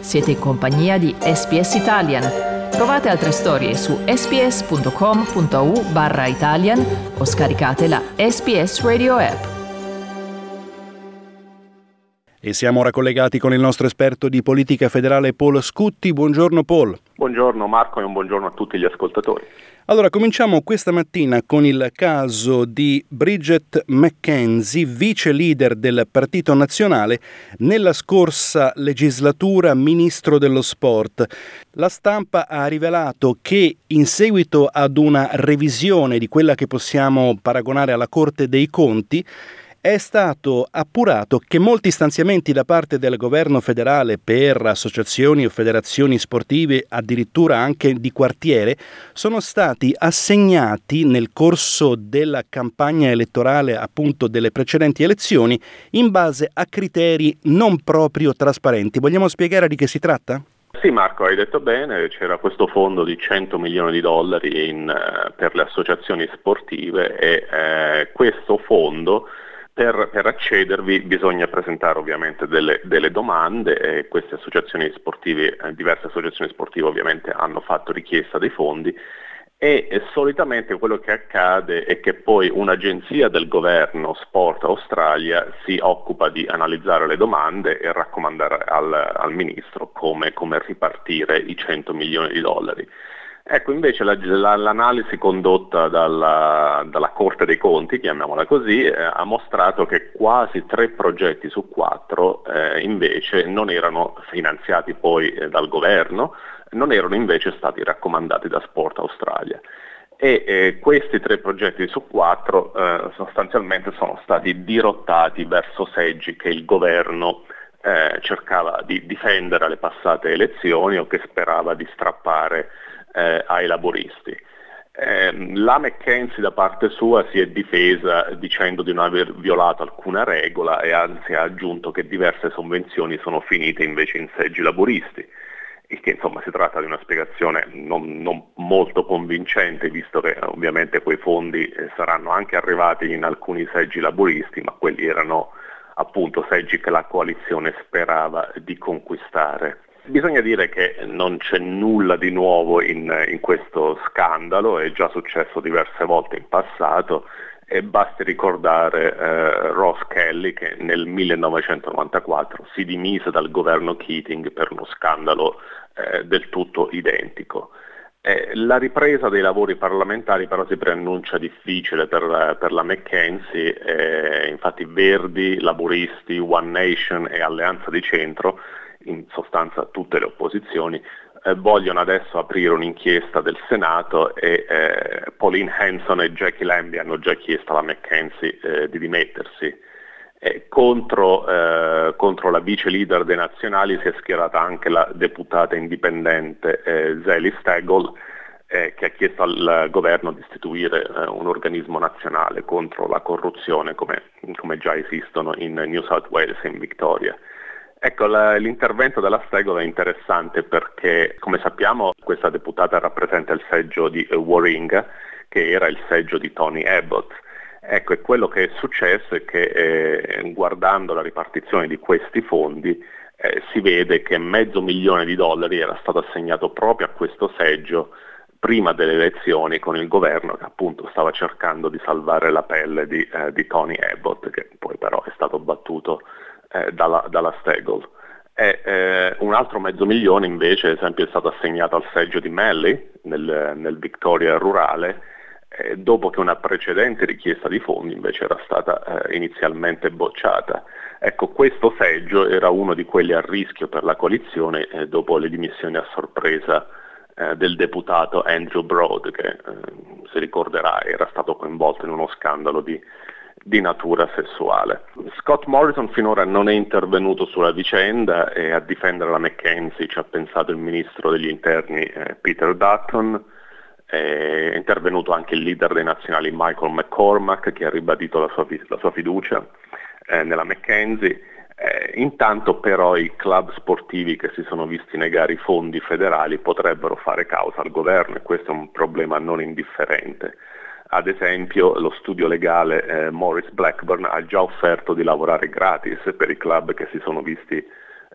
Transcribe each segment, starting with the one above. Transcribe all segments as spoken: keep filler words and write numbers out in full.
Siete in compagnia di S B S Italian. Trovate altre storie su sbs.com.au barra Italian o scaricate la S B S Radio app. E siamo ora collegati con il nostro esperto di politica federale Paul Scutti. Buongiorno Paul. Buongiorno Marco e un buongiorno a tutti gli ascoltatori. Allora, cominciamo questa mattina con il caso di Bridget McKenzie, vice leader del Partito Nazionale, nella scorsa legislatura ministro dello sport. La stampa ha rivelato che in seguito ad una revisione di quella che possiamo paragonare alla Corte dei Conti, è stato appurato che molti stanziamenti da parte del governo federale per associazioni o federazioni sportive, addirittura anche di quartiere, sono stati assegnati nel corso della campagna elettorale, appunto delle precedenti elezioni, in base a criteri non proprio trasparenti. Vogliamo spiegare di che si tratta? Sì Marco, hai detto bene, c'era questo fondo di cento milioni di dollari in, uh, per le associazioni sportive e uh, questo fondo Per, per accedervi bisogna presentare ovviamente delle, delle domande e queste associazioni sportive, eh, diverse associazioni sportive ovviamente hanno fatto richiesta dei fondi e, e solitamente quello che accade è che poi un'agenzia del governo Sport Australia si occupa di analizzare le domande e raccomandare al, al ministro come, come ripartire i cento milioni di dollari. Ecco, invece la, la, l'analisi condotta dalla, dalla Corte dei Conti, chiamiamola così, eh, ha mostrato che quasi tre progetti su quattro eh, invece non erano finanziati poi eh, dal governo, non erano invece stati raccomandati da Sport Australia. E eh, questi tre progetti su quattro eh, sostanzialmente sono stati dirottati verso seggi che il governo eh, cercava di difendere alle passate elezioni o che sperava di strappare Eh, ai laboristi. Eh, la McKenzie da parte sua si è difesa dicendo di non aver violato alcuna regola e anzi ha aggiunto che diverse sovvenzioni sono finite invece in seggi laboristi, il che insomma si tratta di una spiegazione non, non molto convincente, visto che ovviamente quei fondi eh, saranno anche arrivati in alcuni seggi laboristi, ma quelli erano appunto seggi che la coalizione sperava di conquistare. Bisogna dire che non c'è nulla di nuovo in, in questo scandalo, è già successo diverse volte in passato e basti ricordare eh, Ross Kelly che nel millenovecentonovantaquattro si dimise dal governo Keating per uno scandalo eh, del tutto identico. Eh, la ripresa dei lavori parlamentari però si preannuncia difficile per, per la McKenzie, eh, infatti Verdi, Laburisti, One Nation e Alleanza di Centro, in sostanza tutte le opposizioni, eh, vogliono adesso aprire un'inchiesta del Senato e eh, Pauline Hanson e Jackie Lambie hanno già chiesto alla McKenzie eh, di dimettersi. Eh, contro, eh, contro la vice leader dei nazionali si è schierata anche la deputata indipendente eh, Zeli Steggall, eh, che ha chiesto al governo di istituire eh, un organismo nazionale contro la corruzione come, come già esistono in New South Wales e in Victoria. Ecco, la, l'intervento della Steggall è interessante perché, come sappiamo, questa deputata rappresenta il seggio di uh, Warringah, che era il seggio di Tony Abbott. Ecco, e quello che è successo è che eh, guardando la ripartizione di questi fondi eh, si vede che mezzo milione di dollari era stato assegnato proprio a questo seggio prima delle elezioni con il governo che appunto stava cercando di salvare la pelle di, eh, di Tony Abbott, che poi però è stato battuto Eh, dalla, dalla Steggall. E, eh, un altro mezzo milione invece, ad esempio, è stato assegnato al seggio di Manly nel, nel Victoria rurale, eh, dopo che una precedente richiesta di fondi invece era stata eh, inizialmente bocciata. Ecco, questo seggio era uno di quelli a rischio per la coalizione eh, dopo le dimissioni a sorpresa eh, del deputato Andrew Broad, che eh, si ricorderà era stato coinvolto in uno scandalo di di natura sessuale. Scott Morrison finora non è intervenuto sulla vicenda e a difendere la McKenzie ci ha pensato il ministro degli interni eh, Peter Dutton, è intervenuto anche il leader dei nazionali Michael McCormack che ha ribadito la sua, la sua fiducia eh, nella McKenzie. Eh, intanto però i club sportivi che si sono visti negare i fondi federali potrebbero fare causa al governo e questo è un problema non indifferente. Ad esempio lo studio legale eh, Morris Blackburn ha già offerto di lavorare gratis per i club che si sono visti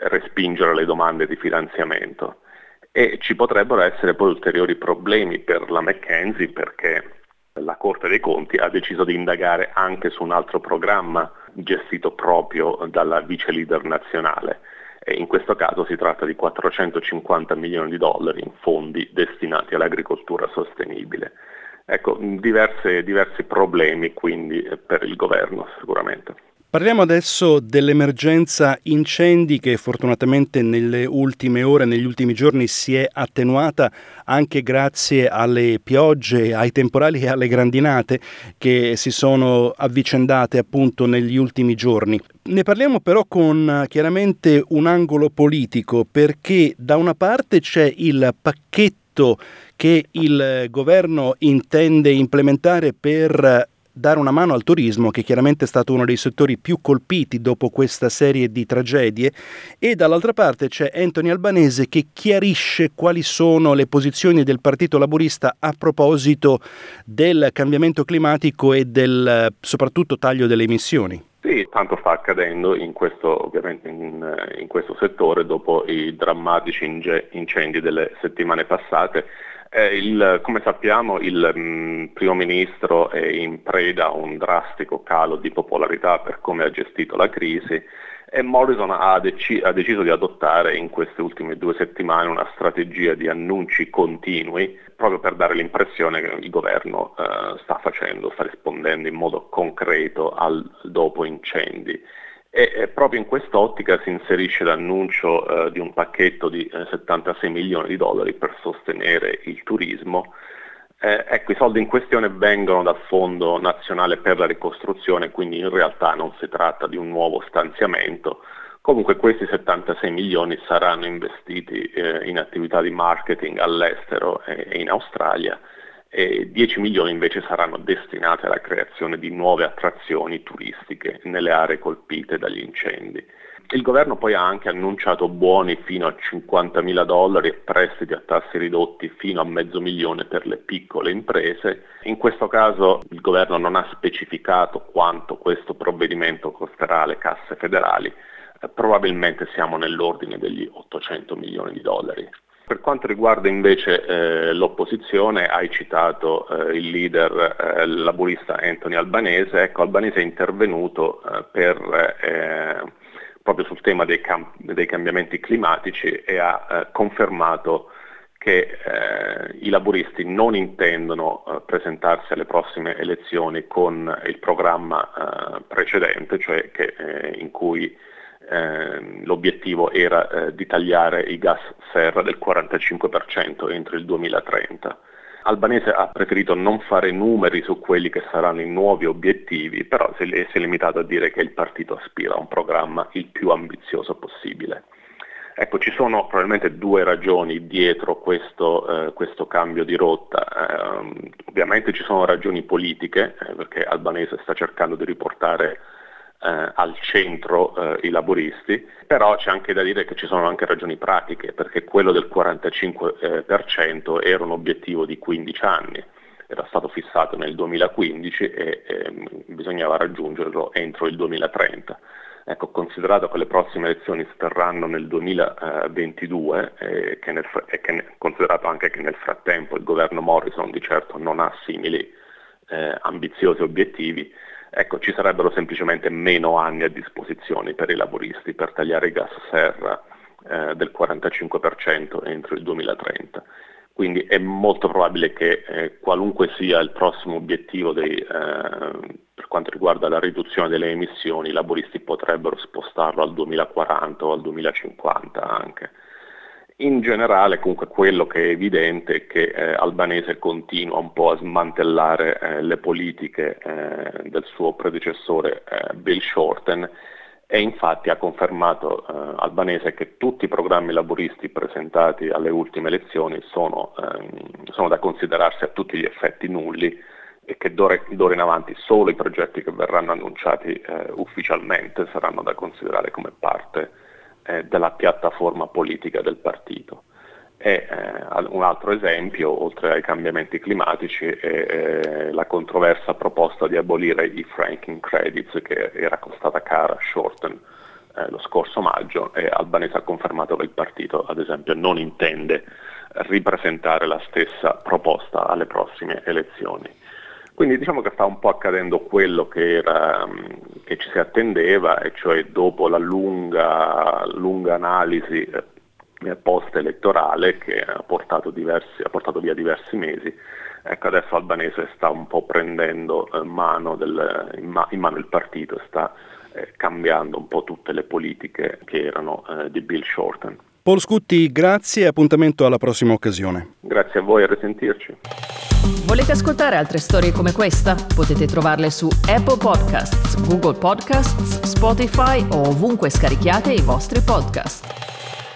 respingere le domande di finanziamento. E ci potrebbero essere poi ulteriori problemi per la McKinsey, perché la Corte dei Conti ha deciso di indagare anche su un altro programma gestito proprio dalla vice leader nazionale. E in questo caso si tratta di quattrocentocinquanta milioni di dollari in fondi destinati all'agricoltura sostenibile. Ecco, diverse, diversi problemi quindi per il governo sicuramente. Parliamo adesso dell'emergenza incendi che fortunatamente nelle ultime ore, negli ultimi giorni si è attenuata anche grazie alle piogge, ai temporali e alle grandinate che si sono avvicendate appunto negli ultimi giorni. Ne parliamo però con chiaramente un angolo politico, perché da una parte c'è il pacchetto che il governo intende implementare per dare una mano al turismo, che chiaramente è stato uno dei settori più colpiti dopo questa serie di tragedie, e dall'altra parte c'è Anthony Albanese che chiarisce quali sono le posizioni del Partito Laburista a proposito del cambiamento climatico e del soprattutto taglio delle emissioni. Sì, tanto sta accadendo in questo, ovviamente in, in questo settore dopo i drammatici inge- incendi delle settimane passate. Eh, il, come sappiamo il mh, primo ministro è in preda a un drastico calo di popolarità per come ha gestito la crisi, e Morrison ha, deci- ha deciso di adottare in queste ultime due settimane una strategia di annunci continui, proprio per dare l'impressione che il governo eh, sta facendo, sta rispondendo in modo concreto al dopo incendi. E eh, proprio in quest'ottica si inserisce l'annuncio eh, di un pacchetto di eh, settantasei milioni di dollari per sostenere il turismo. Eh, ecco, i soldi in questione vengono dal Fondo Nazionale per la Ricostruzione, quindi in realtà non si tratta di un nuovo stanziamento. Comunque questi settantasei milioni saranno investiti eh, in attività di marketing all'estero e, e in Australia, e dieci milioni invece saranno destinati alla creazione di nuove attrazioni turistiche nelle aree colpite dagli incendi. Il governo poi ha anche annunciato buoni fino a cinquantamila dollari e prestiti a tassi ridotti fino a mezzo milione per le piccole imprese. In questo caso il governo non ha specificato quanto questo provvedimento costerà alle casse federali, eh, probabilmente siamo nell'ordine degli ottocento milioni di dollari. Per quanto riguarda invece eh, l'opposizione, hai citato eh, il leader eh, laburista Anthony Albanese. Ecco, Albanese è intervenuto eh, per, eh, proprio sul tema dei, cam- dei cambiamenti climatici e ha eh, confermato che eh, i laburisti non intendono eh, presentarsi alle prossime elezioni con il programma eh, precedente, cioè che, eh, in cui Eh, l'obiettivo era eh, di tagliare i gas serra del quarantacinque per cento entro il duemilatrenta. Albanese ha preferito non fare numeri su quelli che saranno i nuovi obiettivi, però si è, si è limitato a dire che il partito aspira a un programma il più ambizioso possibile. Ecco, ci sono probabilmente due ragioni dietro questo, eh, questo cambio di rotta. Eh, ovviamente ci sono ragioni politiche, eh, perché Albanese sta cercando di riportare Eh, al centro eh, i laburisti, però c'è anche da dire che ci sono anche ragioni pratiche, perché quello del quarantacinque per cento era un obiettivo di quindici anni, era stato fissato nel duemilaquindici e eh, bisognava raggiungerlo entro il duemilatrenta. Ecco, considerato che le prossime elezioni si terranno nel duemilaventidue e, che nel, e che, considerato anche che nel frattempo il governo Morrison di certo non ha simili eh, ambiziosi obiettivi, ecco, ci sarebbero semplicemente meno anni a disposizione per i laburisti per tagliare i gas serra eh, del quarantacinque per cento entro il duemilatrenta. Quindi è molto probabile che eh, qualunque sia il prossimo obiettivo dei, eh, per quanto riguarda la riduzione delle emissioni, i laburisti potrebbero spostarlo al duemilaquaranta o al duemilacinquanta anche. In generale, comunque, quello che è evidente è che eh, Albanese continua un po' a smantellare eh, le politiche eh, del suo predecessore eh, Bill Shorten, e infatti ha confermato eh, Albanese che tutti i programmi laburisti presentati alle ultime elezioni sono, ehm, sono da considerarsi a tutti gli effetti nulli, e che d'ora, d'ora in avanti solo i progetti che verranno annunciati eh, ufficialmente saranno da considerare come parte eh, della piattaforma politica del partito. E eh, un altro esempio, oltre ai cambiamenti climatici, è eh, la controversa proposta di abolire i franking credits, che era costata cara a Shorten eh, lo scorso maggio, e Albanese ha confermato che il partito, ad esempio, non intende ripresentare la stessa proposta alle prossime elezioni. Quindi diciamo che sta un po' accadendo quello che, era, che ci si attendeva, e cioè dopo la lunga, lunga analisi eh, post-elettorale che ha portato, diversi, ha portato via diversi mesi, ecco, adesso Albanese sta un po' prendendo eh, mano del, in, ma, in mano il partito, sta eh, cambiando un po' tutte le politiche che erano eh, di Bill Shorten. Paul Scutti, grazie e appuntamento alla prossima occasione. Grazie a voi, a risentirci. Volete ascoltare altre storie come questa? Potete trovarle su Apple Podcasts, Google Podcasts, Spotify o ovunque scarichiate i vostri podcast.